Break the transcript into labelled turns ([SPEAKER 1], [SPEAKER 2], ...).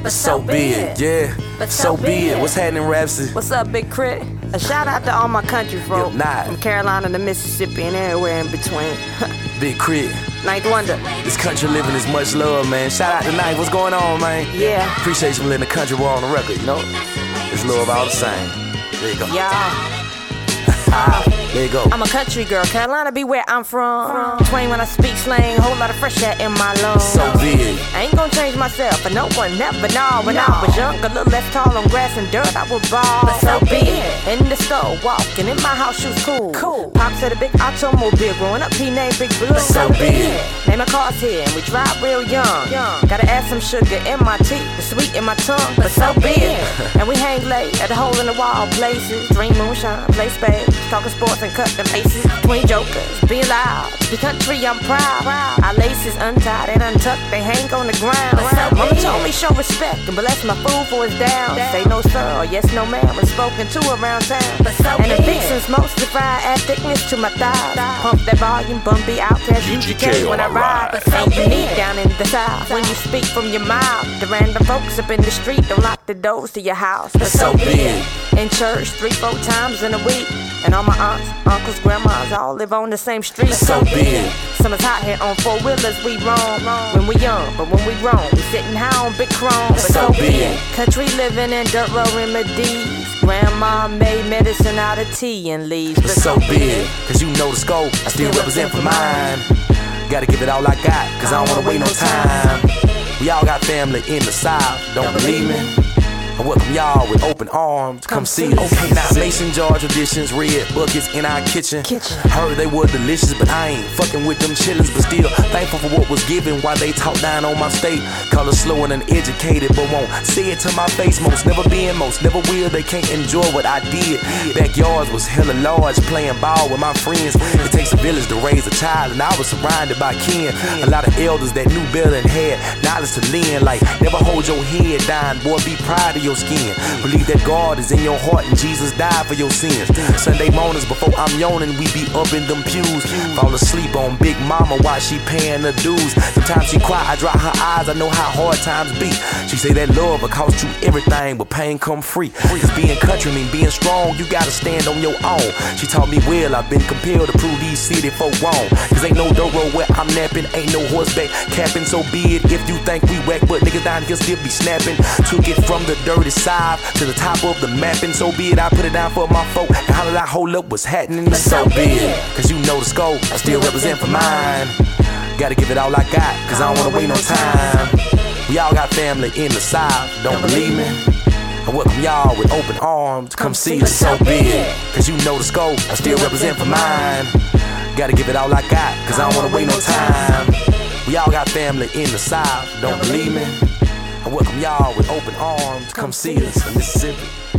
[SPEAKER 1] but so be it. Yeah, but so be it. What's happening, Rhapsody?
[SPEAKER 2] What's up, Big Crit? A shout out to all my country folk, from Carolina to Mississippi and everywhere in between.
[SPEAKER 1] Big Crit.
[SPEAKER 2] Ninth Wonder.
[SPEAKER 1] This country living is much love, man. Shout out to Ninth. What's going on, man?
[SPEAKER 2] Yeah.
[SPEAKER 1] Appreciate you letting the country war on the record, you know? It's love all the same. There you go.
[SPEAKER 2] Yeah.
[SPEAKER 1] There you go.
[SPEAKER 2] I'm a country girl, Carolina be where I'm from. Twain when I speak slang, whole lot of fresh air in my lungs.
[SPEAKER 1] So be it.
[SPEAKER 2] I ain't gonna change myself, but no one never know. When I was young, a little less tall on grass and dirt, I would ball. But so be it. In the store, walking in my house, shoes cool. Pops had a big automobile, growing up he named Big Blue.
[SPEAKER 1] But so be it.
[SPEAKER 2] Name my car's here, and we drive real young. Gotta add some sugar in my teeth, the sweet in my tongue. But so be it. And we hang late at the hole in the wall places. Drink moonshine, play spades, talking sports and cut them aces. Twin jokers, be loud. The country, I'm proud. Our laces untied and untucked, they hang on the ground. Mama told me show respect and bless my food for it's down. Say no sir or yes no ma'am when spoken to around town. And the vixens mostly fry, add thickness to my thighs. Pump that volume, bumpy outcast UGK when I ride. And unique down in the south when you speak from your mouth. The random folks up in the street don't lock the doors to your house. But so be it. In church 3-4 times in a week. And all my aunts, uncles, grandmas all live on the same street.
[SPEAKER 1] So be it.
[SPEAKER 2] Summer's hot here on 4-wheelers, we roam. When we young, but when we grown, we sitting high on big chrome. But so be it. Country living in dirt road remedies. Grandma made medicine out of tea and leaves.
[SPEAKER 1] But so be it. Cause you know the scope, I still represent for mine. Gotta give it all I got, cause I don't wanna wait no time. We all got family in the South, don't believe me? I welcome y'all with open arms, come see us. Okay, now Mason jar traditions, red buckets in our kitchen. Heard they were delicious, but I ain't fucking with them chillins'. But still thankful for what was given while they talk down on my state. Color slow and uneducated, but won't say it to my face. Most never been, most never will. They can't enjoy what I did. Backyards was hella large, playing ball with my friends. It takes a village to raise a child, and I was surrounded by kin. A lot of elders that knew better and had knowledge to lend. Like, never hold your head down, boy, be proud of your skin. Believe that God is in your heart and Jesus died for your sins. Sunday mornings before I'm yawning, we be up in them pews. Fall asleep on Big Mama while she paying the dues. Sometimes she cry, I dry her eyes, I know how hard times be. She say that love will cost you everything, but pain come free. Cause being country mean being strong, you gotta stand on your own. She taught me well, I've been compelled to prove these city folk wrong. Cause ain't no dirt road where I'm napping, ain't no horseback capping. So be it if you think we whack, but niggas down here still be snapping. Took it from the dirty side to the top of the map, and so be it. I put it down for my folk and holler out, hold up, what's happening? But so be it. Cause you know the scope, I still represent for mine. Gotta give it all I got, cause I don't wanna wait no time. We all got family in the South, don't believe me? I welcome y'all with open arms, come see us. So be it. Cause you know the scope, I still represent for mine. Gotta give it all I got, cause I don't wanna wait no time. We all got family in the South, don't believe me? I welcome y'all with open arms, come see us in Mississippi.